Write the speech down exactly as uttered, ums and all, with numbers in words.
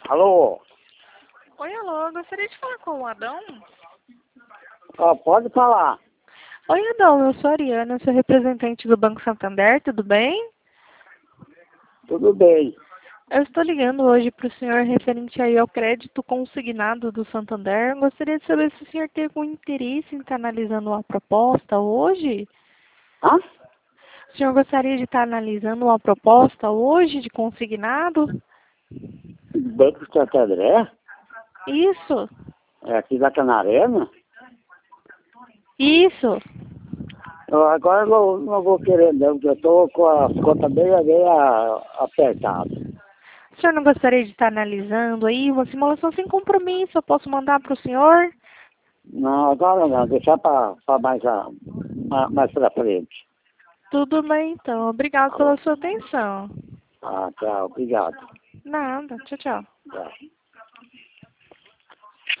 Alô? Oi, alô, eu gostaria de falar com o Adão. Ah, pode falar. Oi, Adão, eu sou a Ariana, sou representante do Banco Santander, tudo bem? Tudo bem. Eu estou ligando hoje para o senhor referente aí ao crédito consignado do Santander. Eu gostaria de saber se o senhor teve algum interesse em estar analisando uma proposta hoje. Hã? O senhor gostaria de estar analisando uma proposta hoje de consignado? Banco de Santander? Isso, É aqui da Canarena? isso. Eu agora não, não vou querer não, porque eu estou com a conta bem, bem a- apertada. O senhor não gostaria de estar analisando aí uma simulação sem compromisso? Eu posso mandar para o senhor? Não, agora não, deixar para mais, a- ma- mais para frente. Tudo bem, então. Obrigado pela sua atenção. Ah, tchau, obrigado. Nada. Tchau, tchau. Tchau.